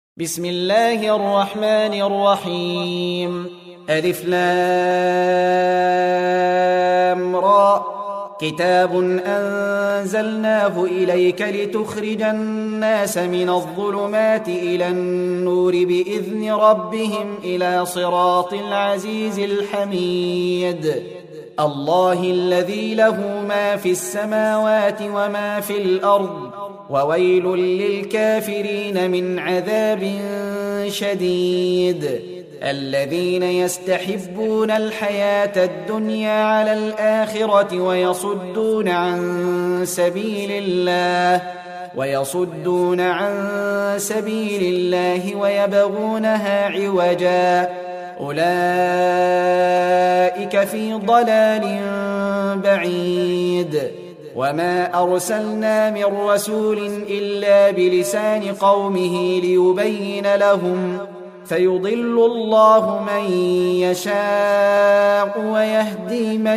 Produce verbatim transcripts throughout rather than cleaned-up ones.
بسم الله الرحمن الرحيم. ألف لام را. كتاب أنزلناه إليك لتخرج الناس من الظلمات إلى النور بإذن ربهم إلى صراط العزيز الحميد. الله الذي له ما في السماوات وما في الأرض، وويل للكافرين من عذاب شديد. الذين يستحبون الحياة الدنيا على الآخرة ويصدون عن سبيل الله ويصدون عن سبيل الله ويبغونها عوجا، أولئك في ضلال بعيد. وما أرسلنا من رسول إلا بلسان قومه ليبين لهم، فيضل الله من يشاء ويهدي من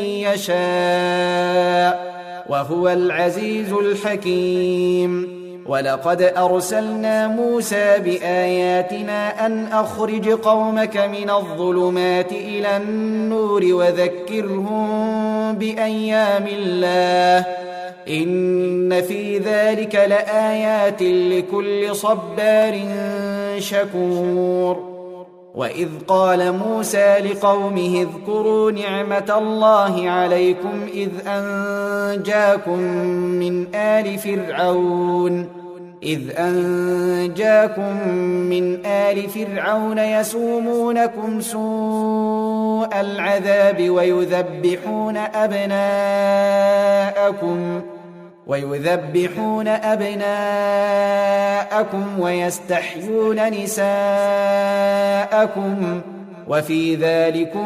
يشاء، وهو العزيز الحكيم. ولقد أرسلنا موسى بآياتنا أن أخرج قومك من الظلمات إلى النور وذكرهم بأيام الله، إن في ذلك لآيات لكل صبار شكور. وإذ قال موسى لقومه اذكروا نعمة الله عليكم إذ أنجاكم من آل فرعون إذ أنجاكم من آل فرعون يسومونكم سوء العذاب ويذبحون أبناءكم ويذبحون أبناءكم ويستحيون نساءكم، وفي ذلكم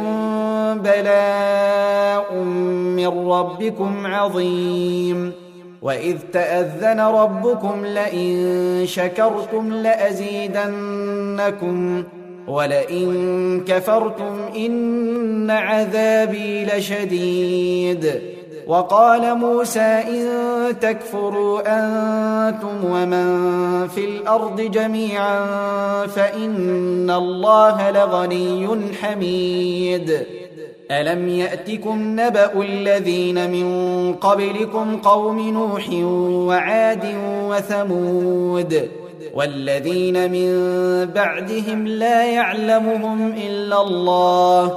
بلاء من ربكم عظيم. وإذ تأذن ربكم لئن شكرتم لأزيدنكم ولئن كفرتم إن عذابي لشديد. وقال موسى إن تكفروا أنتم ومن في الأرض جميعا فإن الله لغني حميد. ألم يأتكم نبأ الذين من قبلكم قوم نوح وعاد وثمود والذين من بعدهم لا يعلمهم إلا الله،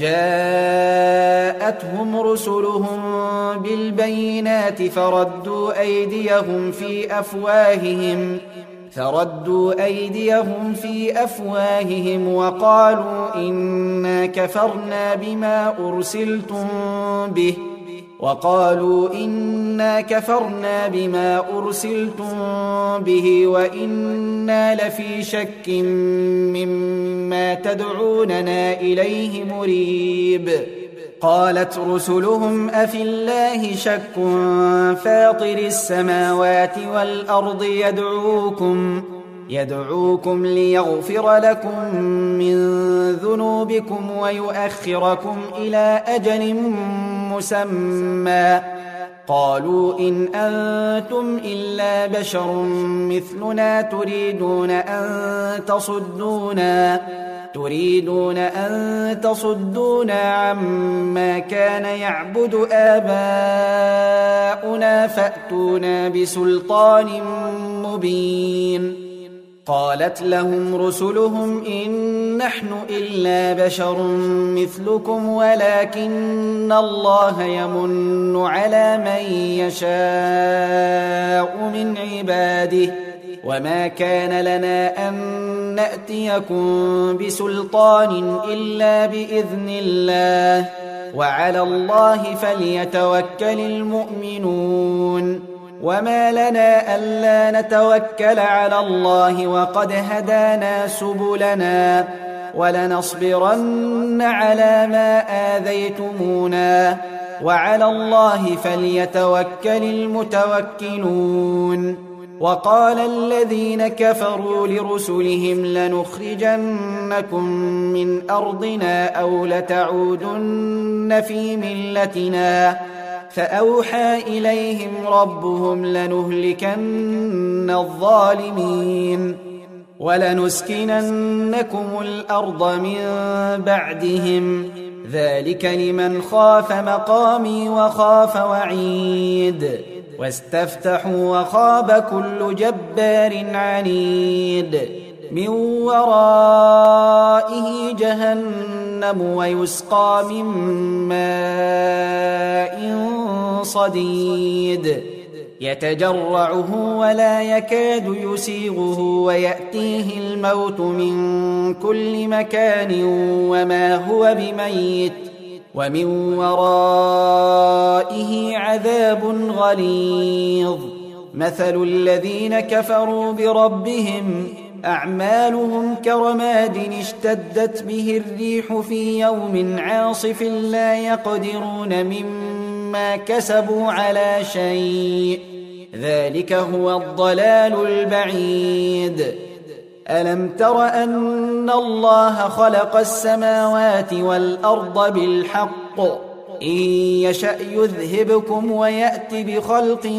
جاءتهم رسلهم بالبينات فردوا أيديهم في أفواههم فردوا أيديهم في أفواههم وقالوا إنا كفرنا بما أرسلتم به وقالوا إنا كفرنا بما أرسلتم به وإنا لفي شك مما تدعوننا إليه مريب. قالت رسلهم أفي الله شك فاطر السماوات والأرض يدعوكم يدعوكم ليغفر لكم من ذنوبكم ويؤخركم إلى أجل مسمى. قالوا إن أنتم إلا بشر مثلنا تريدون أن تصدونا تريدون أن تصدونا عما كان يعبد آباؤنا فأتونا بسلطان مبين. قالت لهم رسلهم إن نحن إلا بشر مثلكم ولكن الله يمن على من يشاء من عباده، وما كان لنا أن نأتيكم بسلطان إلا بإذن الله، وعلى الله فليتوكل المؤمنون. وما لنا ألا نتوكل على الله وقد هدانا سبلنا ولنصبرن على ما آذيتمونا وعلى الله فليتوكل المتوكلون. وقال الذين كفروا لرسلهم لنخرجنكم من أرضنا أو لتعودن في ملتنا، فأوحى إليهم ربهم لنهلكن الظالمين ولنسكننكم الأرض من بعدهم ذلك لمن خاف مقامي وخاف وعيد واستفتحوا وخاب كل جبار عنيد من ورائه جهنم ويسقى من ماء صديد يتجرعه ولا يكاد يسيغه ويأتيه الموت من كل مكان وما هو بميت ومن ورائه عذاب غليظ مثل الذين كفروا بربهم أعمالهم كرماد اشتدت به الريح في يوم عاصف لا يقدرون مما كسبوا على شيء ذلك هو الضلال البعيد ألم تر أن الله خلق السماوات والأرض بالحق إن يشأ يذهبكم ويأت بخلق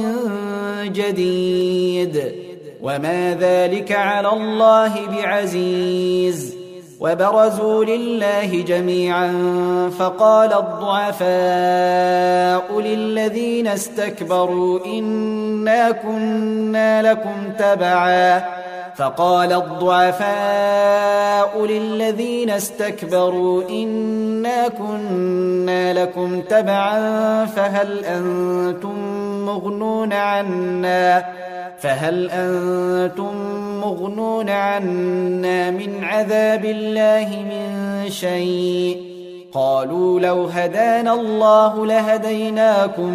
جديد وما ذلك على الله بعزيز وبرزوا لله جميعا فقال الضعفاء للذين استكبروا إنا كنا لكم تبعا فقال الضعفاء للذين استكبروا إنا كنا لكم تبعا فهل أنتم مغنون عنا فهل أنتم مغنون عنا من عذاب الله من شيء قالوا لو هدانا الله لهديناكم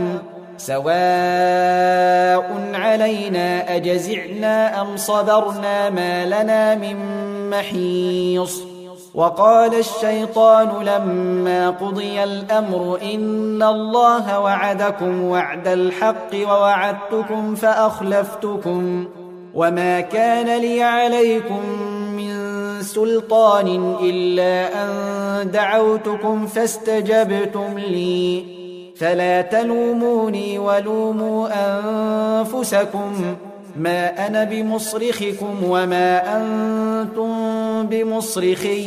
سواء علينا أجزعنا أم صبرنا ما لنا من محيص وقال الشيطان لما قضي الأمر إن الله وعدكم وعد الحق ووعدتكم فأخلفتكم وما كان لي عليكم من سلطان إلا أن دعوتكم فاستجبتم لي فلا تلوموني ولوموا أنفسكم ما أنا بمصرخكم وما أنتم بمصرخي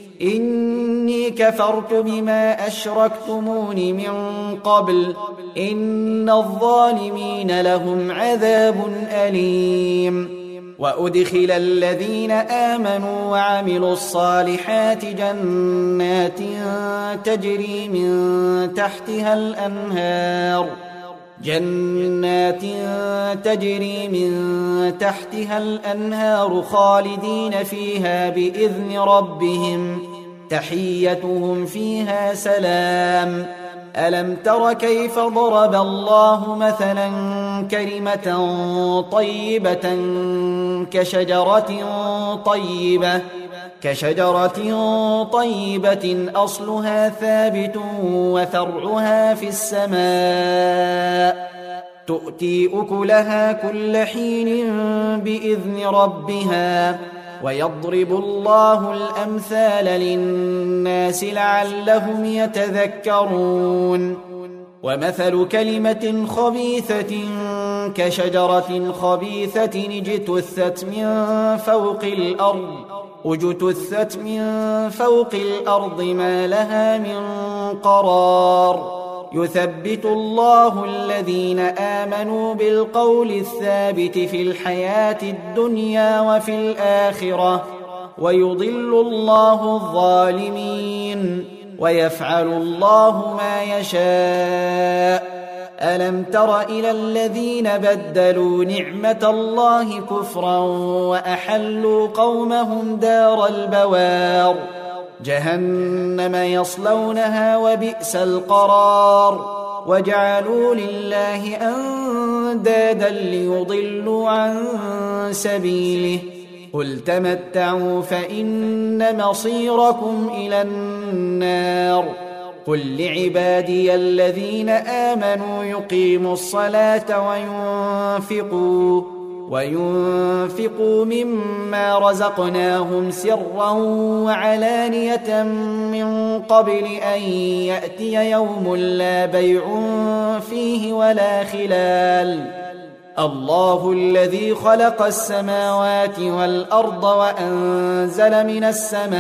إني كفرت بما أشركتمون من قبل إن الظالمين لهم عذاب أليم وأدخل الذين آمنوا وعملوا الصالحات جنات تجري من تحتها الأنهار جنات تجري من تحتها الأنهار خالدين فيها بإذن ربهم تحيتهم فيها سلام ألم تر كيف ضرب الله مثلا كلمة طيبة كشجرة طيبة كشجرة طيبة أصلها ثابت وفرعها في السماء تؤتي أكلها كل حين بإذن ربها ويضرب الله الأمثال للناس لعلهم يتذكرون ومثل كلمة خبيثة كشجرة خبيثة اجتثت من فوق الأرض اجتثت من فوق الأرض ما لها من قرار يثبت الله الذين آمنوا بالقول الثابت في الحياة الدنيا وفي الآخرة ويضل الله الظالمين ويفعل الله ما يشاء ألم تر إلى الذين بدلوا نعمة الله كفرا وأحلوا قومهم دار البوار جهنم يصلونها وبئس القرار وجعلوا لله أندادا ليضلوا عن سبيله قل تمتعوا فإن مصيركم إلى النار قل لعبادي الذين آمنوا يقيموا الصلاة وينفقوا وينفقوا مما رزقناهم سرا وعلانية من قبل أن يأتي يوم لا بيع فيه ولا خلال الله الذي خلق السماوات والأرض وأنزل من السماء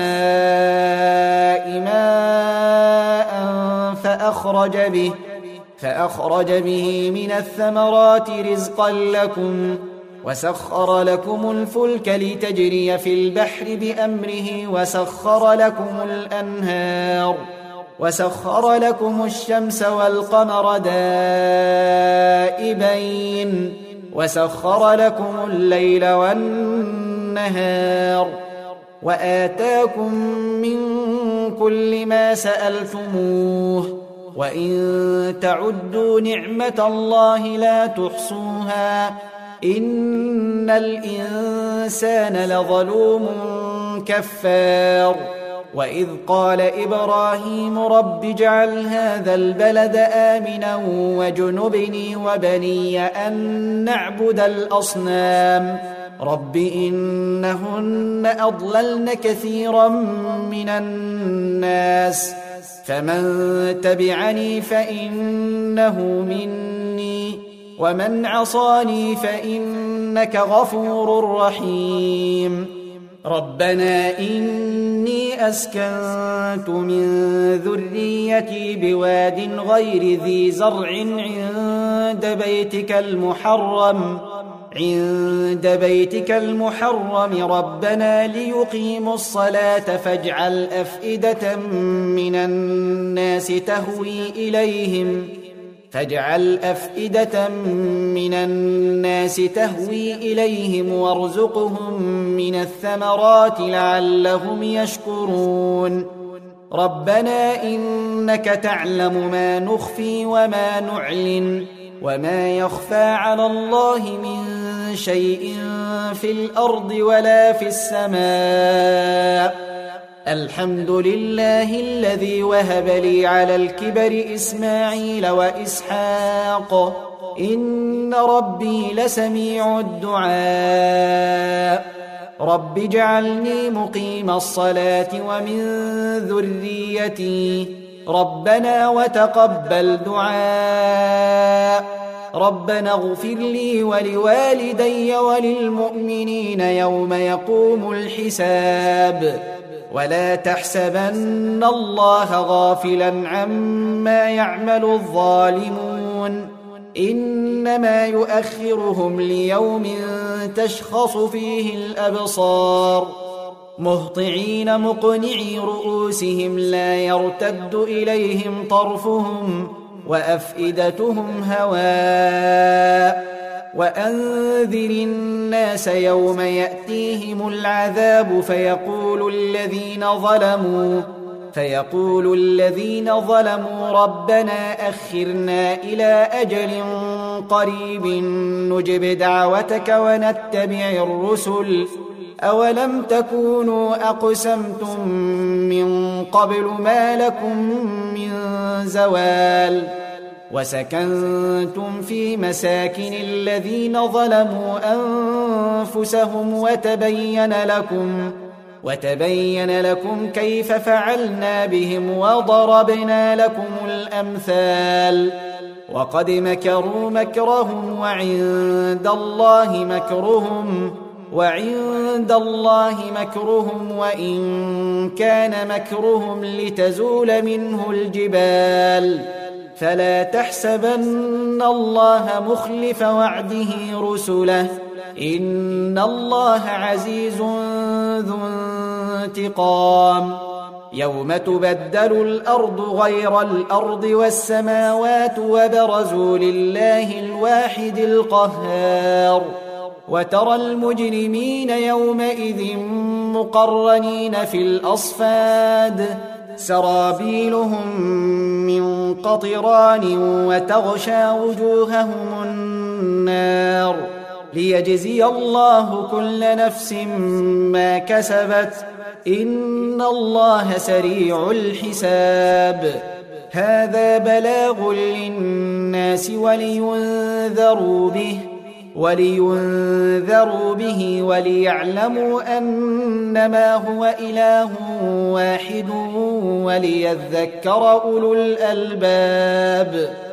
ماء فأخرج به فأخرج به من الثمرات رزقا لكم وسخر لكم الفلك لتجري في البحر بأمره وسخر لكم الأنهار وسخر لكم الشمس والقمر دائبين وسخر لكم الليل والنهار وآتاكم من كل ما سألتموه وإن تعدوا نعمة الله لا تحصوها إن الإنسان لظلوم كفار وإذ قال إبراهيم رب اجعل هذا البلد آمنا وجنبني وبني أن نعبد الأصنام رب إنهن أضللن كثيرا من الناس فمن تبعني فإنه مني ومن عصاني فإنك غفور رحيم ربنا إني أسكنت من ذريتي بواد غير ذي زرع عند بيتك المحرم عند بيتك المحرم ربنا ليقيموا الصلاة فاجعل أفئدة من الناس تهوي إليهم فاجعل أفئدة من الناس تهوي إليهم وارزقهم من الثمرات لعلهم يشكرون ربنا إنك تعلم ما نخفي وما نعلن وما يخفى على الله من شيء في الأرض ولا في السماء الحمد لله الذي وهب لي على الكبر إسماعيل وإسحاق إن ربي لسميع الدعاء رب اجعلني مقيم الصلاة ومن ذريتي ربنا وتقبل دعاء ربنا اغفر لي ولوالدي وللمؤمنين يوم يقوم الحساب ولا تحسبن الله غافلا عما يعمل الظالمون إنما يؤخرهم ليوم تشخص فيه الأبصار مهطعين مقنعي رؤوسهم لا يرتد إليهم طرفهم وأفئدتهم هواء وأنذر الناس يوم يأتيهم العذاب فيقول الذين ظلموا فيقول الذين ظلموا ربنا أخرنا إلى أجل قريب نجب دعوتك ونتبع الرسل أولم تكونوا أقسمتم من قبل ما لكم من زوال وسكنتم في مساكن الذين ظلموا أنفسهم وتبين لكم وتبين لكم كيف فعلنا بهم وضربنا لكم الأمثال وقد مكروا مكرهم وعند الله مكرهم وعند الله مكرهم وإن كان مكرهم لتزول منه الجبال فلا تحسبن الله مخلف وعده رسله إن الله عزيز ذو انتقام يوم تبدل الأرض غير الأرض والسماوات وبرزوا لله الواحد القهار وترى المجرمين يومئذ مقرنين في الأصفاد سرابيلهم من قطران وتغشى وجوههم النار ليجزي الله كل نفس ما كسبت إن الله سريع الحساب هذا بلاغ للناس ولينذروا به ولينذروا به وليعلموا أنما هو إله واحد وليذكر أولو الألباب